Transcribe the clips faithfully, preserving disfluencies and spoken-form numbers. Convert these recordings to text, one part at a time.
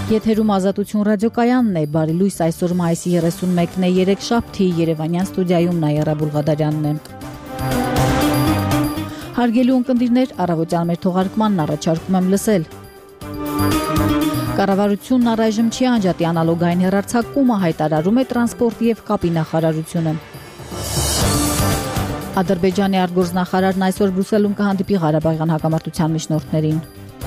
Եթերում Ազատություն ռադիոկայանն է, բարի լույս, այսօր մայիսի երեսունմեկն է, երեքշաբթի, Երևանյան ստուդիայում Նաիրա Բուլղադարյանն է։ Հարգելի ունկնդիրներ, առավոտյան մեր թողարկմանն առաջարկում եմ լսել։ Կառավարությունն առայժմ չի անջատի անալոգային հեռարձակումը, հայտարարում է տրանսպորտի և կապի նախարարությունը։ Ադրբեջանի արտգործնախարարն այսօր Բրյուսելում կհանդիպի Ղարաբաղյան հակամարտության միջնորդներին։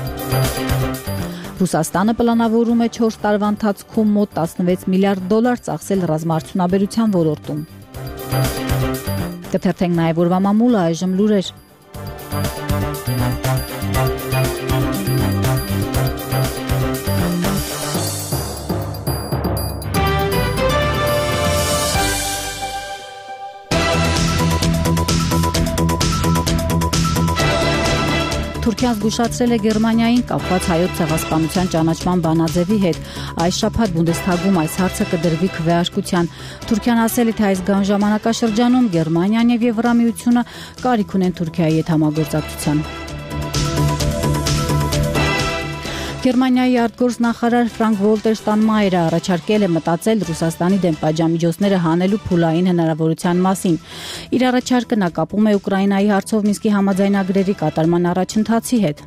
Ռուսաստանը պլանավորում է չորս տարվա ընթացքում մոտ տասնվեց միլիարդ դոլար ծախսել ռազմաարդյունաբերության ոլորտում։ Կթերթենք նաև օրվա մամուլը, այժմ լուրեր։ Թուրքիան զգուշացրել է Գերմանիային կապված հայոց ցեղասպանության ճանաչման բանաձևի հետ։ Այս շաբաթ Բունդեսթագում այս հարցը կդրվի քվեարկության։ Թուրքիան ասել է, թե այս գան ժամանակաշրջանում Գերմանիան և Եվրամիությունը կարիք ունեն Թուրքիայի հետ համագործակցության։ Գերմանիայի արտգործնախարար Ֆրանկ Վոլտեր Շտայնմայերը առաջարկել է մտածել Ռուսաստանի դեմ պատժամիջոցները հանելու փուլային հնարավորության մասին։ Իր առաջարկը նա կապում է Ուկրաինայի հարցով Մինսկի համաձայնագրերի կատարման առաջընթացի հետ։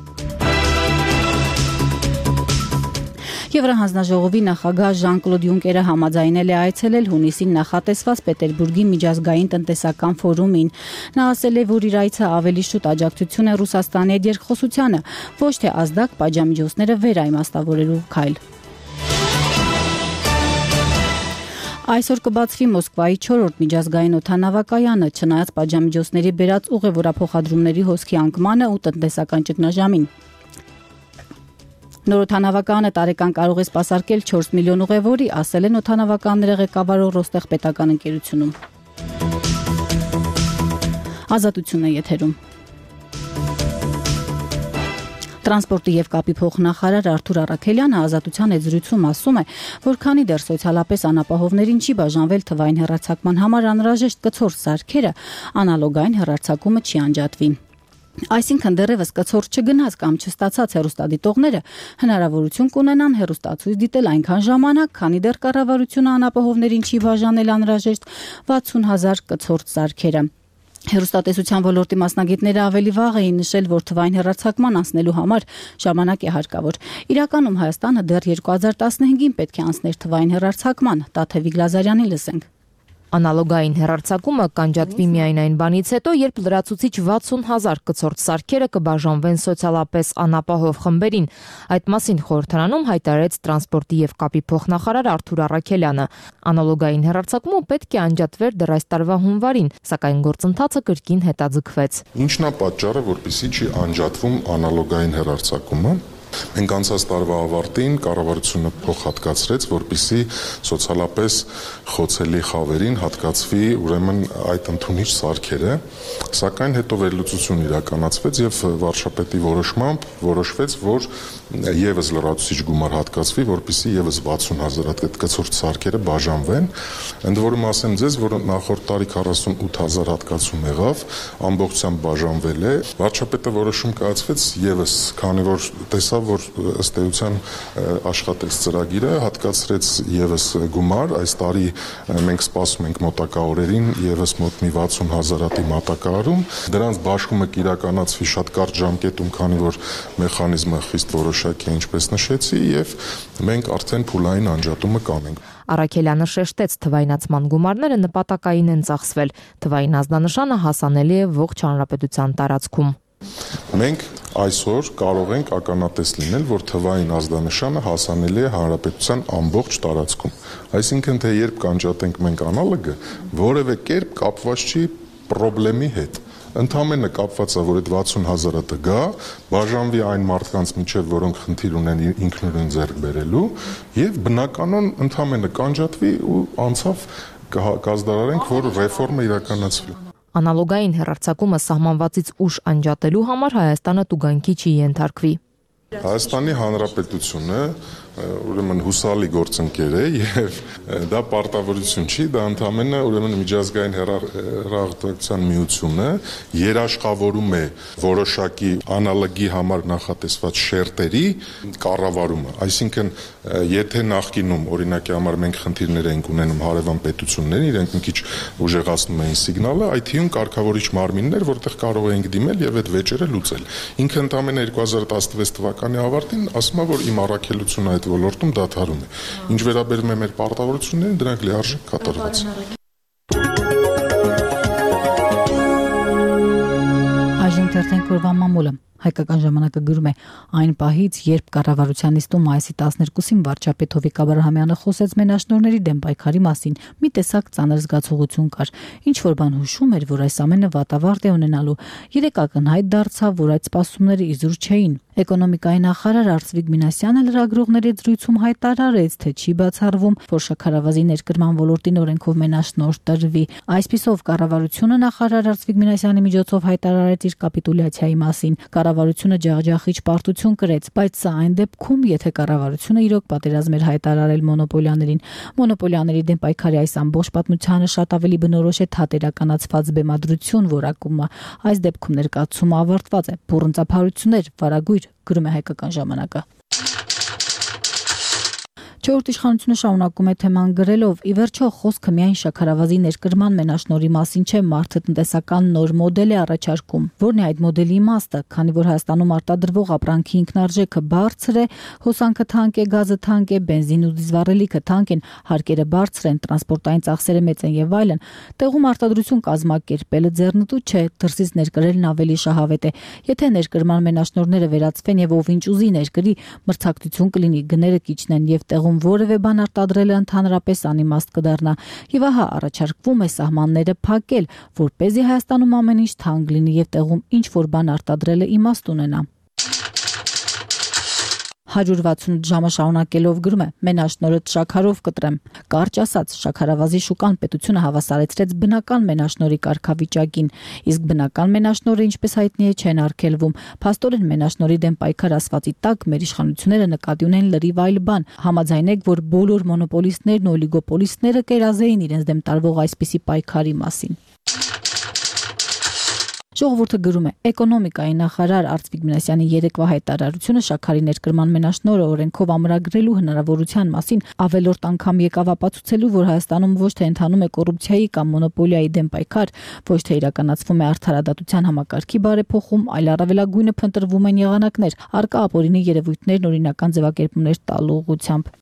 Եվրահանձնաժողովի նախագահ Ժան-Կլոդ Յունկերը համաձայնել է այցելել հունիսին նախատեսված Պետերբուրգի միջազգային տնտեսական ֆորումին։ Նա ասել է, որ իր այցը ավելի շուտ աջակցություն է Ռուսաստանի հետ երկխոսությանը, ոչ թե ազդակ պատժամիջոցները վերաիմաստավորելու քայլ։ Այսօր կբացվի Մոսկվայի չորրորդ միջազգային օդանավակայանը, չնայած պատժամիջոցների բերած ուղևորափոխադրումների հոսքի անկմանը ու տնտեսական ճգնաժամին։ Նոր օդանավակայանը տարեկան կարող է սպասարկել չորս միլիոն ուղևորի, ասել են օդանավականները ղեկավարող Ռոստեղ պետական ընկերությունում։ Ազատություն է եթերում։ Տրանսպորտի և կապի փոխնախարար Արթուր Առաքելյանը Ազատության հետ զրույցում ասում է, որ քանի դեռ սոցիալապես անապահովներին չի բաժանվել թվային հեռարձակման համար անհրաժեշտ կցորդ սարքերը, անալոգային հեռարձակումը չի անջատվի։ Այսինքն դեռևս կցորդ չգնաց կամ չստացած հեռուստադիտողները հնարավորություն կունենան հեռուստացույց դիտել այնքան ժամանակ, քանի դեռ կառավարությունը անապահովներին չի բաժանել անհրաժեշտ վաթսուն հազար կցորդ սարքերը։ Հեռուստատեսության ոլորտի մասնագետները ավելի վաղ էին նշել, որ թվային հեռարձակման անցնելու համար ժամանակ է հարկավոր։ Իրականում Հայաստանը դեռ երկու հազար տասնհինգին պետք է անցներ թվային հեռարձակման, Տաթևիկ Լազարյանին լսենք։ Անալոգային հեռարձակումը կանջատվի միայն այն բանից հետո, երբ լրացուցիչ վաթսուն հազար կցորդ սարքերը կբաժանվեն սոցիալապես անապահով խմբերին։ Այդ մասին խորհրդարանում հայտարարեց տրանսպորտի և կապի փոխնախարար Արթուր Առաքելյանը։ Անալոգային հեռարձակումը պետք է անջատվեր դեռ այս տարվա հունվարին, սակայն գործընթացը կրկին հետաձգվեց։ Ինչն է պատճառը, որպեսզի չի անջատվում անալոգային հեռարձակումը։ Մենք անցած տարվա ավարտին կառավարությունը փոխհատկացրեց, որպեսզի սոցիալապես խոցելի խավերին հատկացվի ուրեմն այդ ընդունիչ սարքերը, սակայն հետո վերլուծություն իրականացվեց եւ վարչապետի որոշմամբ որոշվեց, որ եւս լրացուցիչ գումար հատկացվի, որպեսզի եւս վաթսուն հազար այդ կցորդ սարքերը բաժանվեն։ Ընդ որում ասեմ ձեզ, որ նախորդ տարի քառասունութ հազար հատկացում եղավ, ամբողջությամբ բաժանվել է։ Վարչապետը որոշում կայացվեց եւս, քանի որ տեսա որ ըստ էության աշխատեց ծրագիրը, հատկացրեց եւս գումար, այս տարի մենք սպասում ենք մոտակա օրերին եւս մոտ մի վաթսուն հազարատի մատակարարում, դրանց բաշխումը կիրականացվի շատ կարճ ժամկետում, քանի որ մեխանիզմը խիստ որոշակի է, ինչպես նշեցի, եւ մենք արդեն փուլային անջատումը կանենք։ Առաքելյանը շեշտեց, թվայնացման գումարները նպատակային են ծախսվել, թվային ազդանշանը հասանելի է ողջ հանրապետության տարածքում։ Մենք այսօր կարող ենք ականատես լինել, որ թվային ազդանշանը հասանելի է հանրապետության ամբողջ տարածքում։ Այսինքն, թե երբ կանջատենք մենք անալոգը, որևէ կերպ կապված չի խնդրի հետ։ Ընդամենը կապված է, որ այդ վաթսուն հազարը գա, բաժանվի այն մարդկանց միջև, որոնք խնդիր ունեն ինքնուրույն ձեռք բերելու, եւ բնականon ընդամենը կանջատվի ու անցավ կազդարարենք, որ ռեֆորմը իրականացվի։ Անալոգային հեռարձակումը սահմանվածից ուշ անջատելու համար Հայաստանը տուգանքի չի ենթարկվի։ Հայաստանի Հանրապետությունը ուրեմն հուսալի գործընկեր է եւ դա պարտավորություն չի, դա ընդհանրապես ուրեմն միջազգային հեռահաղորդակցության միությունը երաշխավորում է որոշակի անալոգի համար նախատեսված շերտերի կառավարումը, այսինքն եթե նախկինում օրինակի համար մենք խնդիրներ ենք ունենում հարևան պետություններին, իրենք մի քիչ ուժեղացնում էին սիգնալը, այդ թվում կարգավորիչ մարմիններ, որտեղ կարող էինք դիմել եւ այդ վեճերը լուծել։ Ինքը ընդամենը երկու հազար տասնվեց թվականի ավարտին ասում է, որ իմ առաքելությունը այդ ոլորտում դադարում է։ Ինչ վերաբերում է մեր պարտավորություններին, դրանք լիարժեք կատարված են։ Այժմ թերթենք օրվա մամուլը։ Հայկական ժամանակը գրում է այն պահից, երբ կառավարության նիստում մայիսի տասներկուսին վարչապետ Հովիկ Աբրահամյանը խոսեց մենաշնորհների դեմ պայքարի մասին, մի տեսակ ծանր զգացողություն կար։ Ինչ որ բան հուշում էր, որ այս ամենը վատավարտ է ունենալու։ Երեք ակնհայտ դարձավ, որ այդ սպասումները իզուր չէին։ Էկոնոմիկայի նախարար Արծվիկ Մինասյանը լրագրողների զրույցում հայտարարեց, թե չի բացառվում, որ շաքարավազի ներկրման ոլորտին օրենքով մենաշնորհ տրվի։ Այսպիսով կառավարությունը նախարար Արծվիկ Մինասյանի միջոցով հայտարարեց իր կապիտուլյացիայի մասին։ Կառավարությունը ջախջախիչ պարտություն կրեց, բայց սա այն դեպքում, եթե կառավարությունը իրոք պատերազմ էր հայտարարել մոնոպոլիաներին։ Մոնոպոլիաների դեմ պայքարի այս ամբողջ պատմությանը շատ ավելի բնորոշ է թատերականացված բեմադրություն որակումը։ Այս դեպքում ներկայացումը ավարտված է։ Բուռն ծափարություններ, վարագույր, գրում է Հայկական ժամանակը։ Չորրորդ իշխանությունը շարունակում է թեման գրելով՝ ի վերջո խոսքը միայն շաքարավազի ներկրման մենաշնորհի մասին չէ, մարդը տնտեսական նոր մոդել է առաջարկում։ Որն է այդ մոդելի իմաստը, քանի որ Հայաստանում արտադրվող ապրանքի ինքնարժեքը բարձր է, հոսանքը թանկ է, գազը թանկ է, բենզին ու դիզվառելիքը թանկ են, հարկերը բարձր են, տրանսպորտային ծախսերը մեծ են եւ այլն։ Տեղում արտադրություն կազմակերպելը ձեռնտու չէ, դրսից ներկրելն ավելի շահավետ է։ Եթե ներկրման մենաշնորհները վերացվեն եւ ով ինչ ուզի ներկրի, մրցակցություն կլինի, գները կիջնեն եւ տեղում որևէ բան արտադրելը ընդհանրապես անիմաստ կդառնա։ Եվ ահա առաջարկվում է սահմանները փակել, որպեսզի Հայաստանում ամեն ինչ թանկ լինի եւ տեղում ինչ որ բան արտադրելը իմաստ ունենա։ հարյուր վաթսունութ ժամը շարունակելով գրում է. մենաշնորհը շաքարով կտրեմ։ Կարճ ասած, շաքարավազի շուկան պետությունը հավասարեցրեց բնական մենաշնորհի կարգավիճակին, իսկ բնական մենաշնորհը, ինչպես հայտնի է, չեն արգելվում։ Փաստորեն մենաշնորհի դեմ պայքար ասվածի տակ մեր իշխանությունները նկատի ունեն լրիվ այլ բան։ Համաձայնեք, որ բոլոր մոնոպոլիստներն ու օլիգոպոլիստները կերազեին իրենց դեմ տարվող այսպիսի պայքարի մասին։ Ժողովուրդը գրում է. էկոնոմիկայի նախարար Արծվիկ Մինասյանի երեկվա հայտարարությունը շաքարի ներկրման մենաշնորհը օրենքով ամրագրելու հնարավորության մասին ավելորդ անգամ եկավ ապացուցելու, որ Հայաստանում ոչ թե ընթանում է կոռուպցիայի կամ մոնոպոլիայի դեմ պայքար, ոչ թե իրականացվում է արդարադատության համակարգի բարեփոխում, այլ առավելագույնը փնտրվում են եղանակներ, առկա ապօրինի երևույթներն օրինական ձևակերպումներ տալու ուղղությամբ։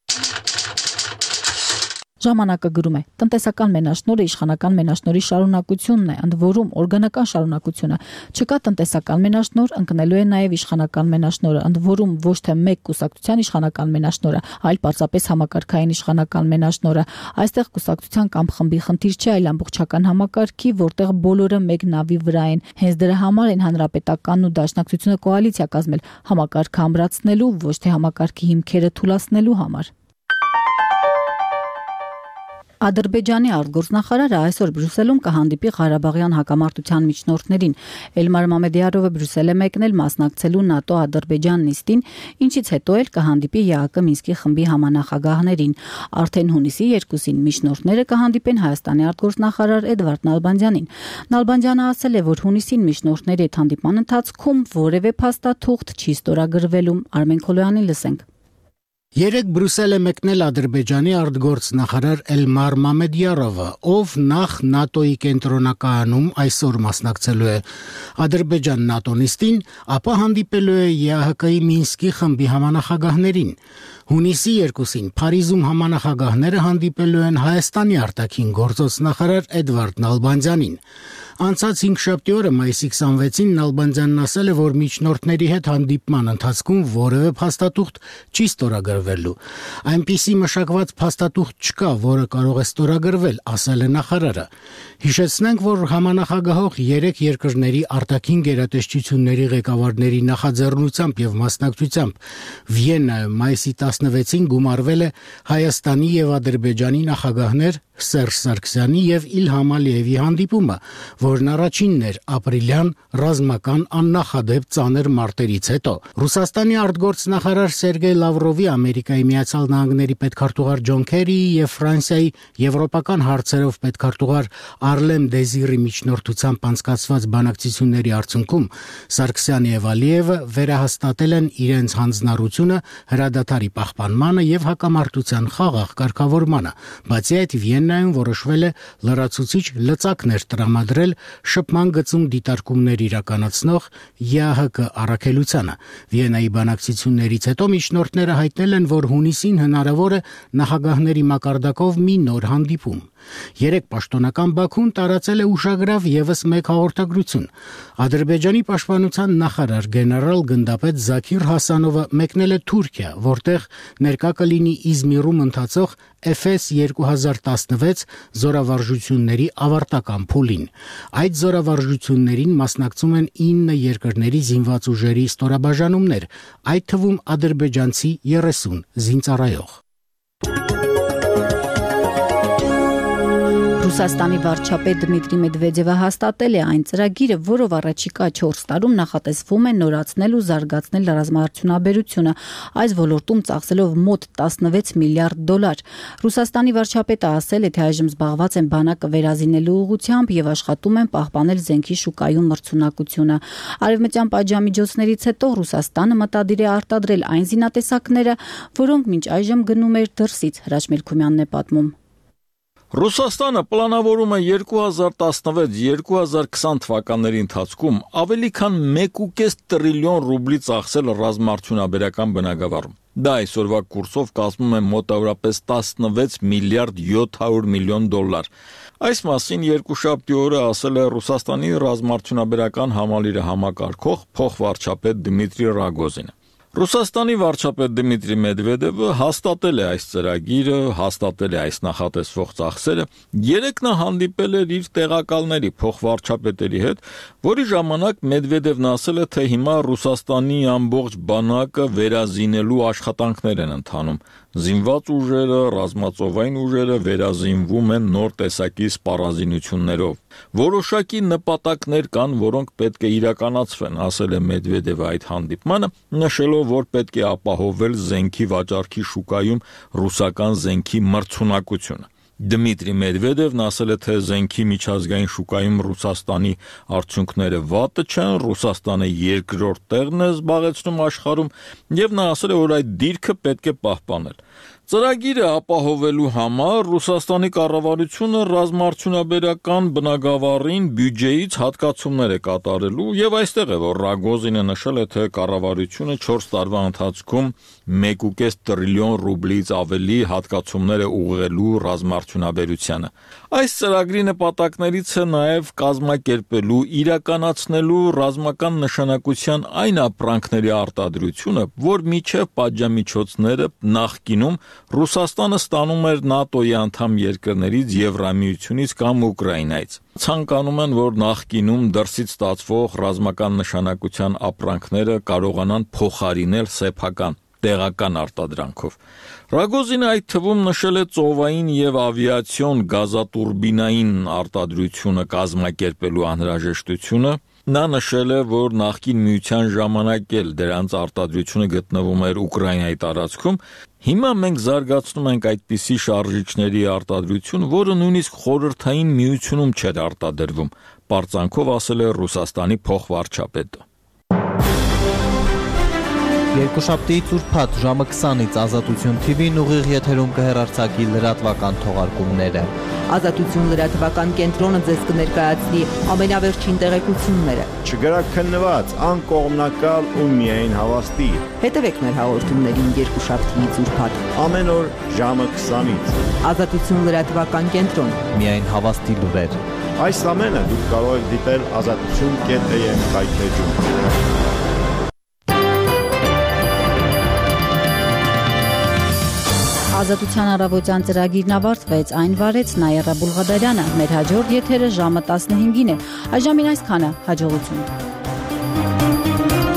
Ժամանակը գրում է. տնտեսական մենաշնորհը իշխանական մենաշնորհի շարունակությունն է, ընդ որում օրգանական շարունակությունը։ Չկա տնտեսական մենաշնորհ, ընկնելու է նաև իշխանական մենաշնորհը, ընդ որում ոչ թե մեկ կուսակցության իշխանական մենաշնորհը, այլ պարզապես համակարգային իշխանական մենաշնորհը։ Այստեղ կուսակցության կամ խմբի խնդիր չէ, այլ ամբողջական համակարգի, որտեղ բոլորը մեկ նավի վրա են։ Հենց դրա համար են հանրապետականն ու դաշնակցությունը կոալիցիա կազմել, համակարգը ամրացնելու, ոչ թե համակարգի հիմքերը թուլացնելու համար։ Ադրբեջանի արտգործնախարարը այսօր Բրյուսելում կհանդիպի Ղարաբաղյան հակամարտության միջնորդներին։ Էլմար Մամեդյարովը Բրյուսել է մեկնել մասնակցելու ՆԱՏՕ-Ադրբեջան նիստին, ինչից հետո էլ կհանդիպի ԵԱԿ Մինսկի խմբի համանախագահներին։ Արդեն հունիսի երկուսին միջնորդները կհանդիպեն Հայաստանի արտգործնախարար Էդվարդ Նալբանդյանին։ Նալբանդյանը ասել է, որ հունիսին միջնորդների այդ հանդիպման ընթացքում որևէ փաստաթուղթ չի ստորագրվելու։ Արմեն Քոլոյանին լսենք։ Երեկ Բրյուսել է մեկնել Ադրբեջանի արտգործնախարար Էլմար Մամեդյարովը, ով նախ ՆԱՏՕ-ի կենտրոնակայանում այսօր մասնակցելու է Ադրբեջան ՆԱՏՕ նիստին, ապա հանդիպելու է ԵԱՀԿ-ի Մինսկի խմբի համանախագահներին։ Հունիսի երկուսին Փարիզում համանախագահները հանդիպելու են Հայաստանի արտաքին գործոց նախարար Էդվարդ Նալբանդյանին։ Անցած հինգշաբթի օրը մայիսի քսանվեցին Նալբանդյանն ասել է, որ միջնորդների հետ հանդիպման ընթացքում որևէ փաստաթուղթ չի ստորագրվելու։ Այնպիսի մշակված փաստաթուղթ չկա, որը կարող է ստորագրվել, ասել է նախարարը։ Հիշեցնենք, որ համանախագահող երեք երկրների արտաքին գերատեսչությունների ղեկավարների նախաձեռնությամբ եւ մասնակցությամբ Վիեննայում մայիսի տասնվեցին գումարվել է Հայաստանի եւ Ադրբեջանի նախագահներ Սերժ Սարգսյանի եւ Իլհամ Ալիևի հանդիպումը, որն առաջինն էր ապրիլյան ռազմական աննախադեպ ծանր մարտերից հետո։ Ռուսաստանի արտգործնախարար Սերգեյ Լավրովի, Ամերիկայի Միացյալ Նահանգների պետքարտուղար Ջոն Քերիի եւ Ֆրանսիայի եվրոպական հարցերով պետքարտուղար Արլեմ Դեզիրի միջնորդությամբ անցկացված բանակցությունների արդյունքում Սարգսյանը եւ Ալիևը վերահաստատել են իրենց հանձնառությունը հրադադարի պահպանմանը եւ հակամարտության խաղաղ կարգավորմանը, բացի այդ Վիեննայում որոշվել է լրացուցիչ լծակներ տրամադրել շփման գծում դիտարկումներ իրականացնող ԵԱՀԿ առաքելությանը։ Վիեննայի բանակցություններից հետո միջնորդները հայտնել են, որ հունիսին հնարավոր է նախագահների մակարդակով մի նոր հանդիպում։ Երեք պաշտոնական Բաքուն տարածել է ուշագրավ եւս մեկ հաղորդագրություն։ Ադրբեջանի պաշտպանության նախարար գեներալ գնդապետ Զաքիր Հասանովը մեկնել է Թուրքիա, որտեղ ներկա կլինի Իզմիրում ընթացող Էֆես երկու հազար տասնվեց զորավարժությունների ավարտական փուլին։ Այդ զորավարժություններին մասնակցում են ինը երկրների զինված ուժերի ստորաբաժանումներ, այդ թվում ադրբեջանցի երեսուն զինծառայող։ Ռուսաստանի վարչապետ Դմիտրի Մեդվեդևը հաստատել է այն ծրագիրը, որով առաջիկա չորս տարում նախատեսվում է նորացնել ու զարգացնել ռազմաարդյունաբերությունը, այս ոլորտում ծախսելով մոտ տասնվեց միլիարդ դոլար։ Ռուսաստանի վարչապետը ասել է, թե այժմ զբաղված են բանակը վերազինելու ուղղությամբ եւ աշխատում են պահպանել զենքի շուկայում մրցունակությունը։ Արևմտյան պատժամիջոցներից հետո Ռուսաստանը մտադիր է արտադրել այն զինատեսակները, որոնք մինչ այժմ գնում էր դրսից, Հրաչ Մելքումյանն է պատմում։ Ռուսաստանը պլանավորում է երկու հազար տասնվեց երկու հազար քսան թվականների ընթացքում ավելի քան մեկ ու կես տրիլիոն ռուբլի ծախսել ռազմաարդյունաբերական բնագավառում։ Դա այսօրվա կուրսով կազմում է մոտավորապես տասնվեց միլիարդ յոթ հարյուր միլիոն դոլար։ Այս մասին երկուշաբթի օրը ասել է Ռուսաստանի ռազմաարդյունաբերական համալիրը համակարգող փոխվարչապետ Դմիտրի Ռագոզինը։ Ռուսաստանի վարչապետ Դմիտրի Մեդվեդևը հաստատել է այս ծրագիրը, հաստատել է այս նախատեսվող ծախսերը, երեկ նա հանդիպել էր իր տեղակալների փոխվարչապետերի հետ, որի ժամանակ Մեդվեդևն ասել է, թե հիմա Ռուսաստանի ամբողջ բանակը վերազինելու աշխատանքներ են ընթանում։ Զինված ուժերը, ռազմածովային ուժերը վերազինվում են նոր տեսակի սպառազինություններով։ Որոշակի նպատակներ կան, որոնք պետք է իրականացվեն, ասել է Մեդվեդևը այդ հանդիպմանը, նշելով, որ պետք է ապահովել զենքի վաճառքի շուկայում ռուսական զենքի մրցունակությունը։ Դմիտրի Մեդվեդևն ասել է, թե զենքի միջազգային շուկայում Ռուսաստանի արդյունքները վատը չեն, Ռուսաստանը երկրորդ տեղն է զբաղեցնում աշխարհում, եւ նա ասել է, որ այդ դիրքը պետք է պահպանել։ Ծրագիրը ապահովելու համար Ռուսաստանի կառավարությունը ռազմաարդյունաբերական բնագավառին բյուջեից հատկացումներ է կատարելու եւ այստեղ է, որ Ռագոզինը նշել է, թե կառավարությունը չորս տարվա ընթացքում մեկ ու կես տրիլիոն ռուբլից ավելի հատկացումներ է ուղղելու ռազմաարդյունաբերությանը։ Այս ծրագրի նպատակներից է նաեւ կազմակերպելու, իրականացնելու ռազմական նշանակության այն ապրանքների արտադրությունը, որ միջև պատժամիջոցները նախկինում Ռուսաստանը ստանում էր ՆԱՏՕ-ի անդամ երկրներից, Եվրամիությունից կամ Ուկրաինայից։ Ցանկանում են, որ նախկինում դրսից ստացվող ռազմական նշանակության ապրանքները կարողանան փոխարինել սեփական տեղական արտադրանքով։ Ռագոզինը այդ թվում նշել է ծովային եւ ավիացիոն գազատուրբինային արտադրությունը կազմակերպելու անհրաժեշտությունը։ Նա նշել է, որ նախկին միության ժամանակ էլ դրանց արտադրությունը գտնվում էր Ուկրաինայի տարածքում։ Հիմա մենք զարգացնում ենք այդպիսի շարժիչների արտադրություն, որը նույնիսկ խորհրդային միությունում չէր արտադրվում, պարծանքով ասել է Ռուսաստանի փոխվարչապետը։ Երկուշաբթի ծուրփաթ ժամը քսանից Ազատություն թի վին ուղիղ եթերում կհեռարձակի լրատվական թողարկումները։ Ազատություն լրատվական կենտրոնը ձեզ կներկայացնի ամենավերջին տեղեկությունները։ Չգրաքննված, անկողմնակալ ու միայն հավաստի։ Հետևեք մեր հաղորդումներին երկուշաբթի ծուրփաթ ամեն օր ժամը քսանից։ Ազատություն լրատվական կենտրոն։ Միայն հավաստի լուրեր։ Այս ամենը դուք կարող եք դիտել ազատություն կետ էյ էմ կայքեջում։ Ազատության առավոտյան ծրագիրն ավարտվեց, այն վարեց Նայերա Բուլղադարյանը, մեր հաջորդ եթերը ժամը տասնհինգին է, այժմին այսքանը, հաջողություն։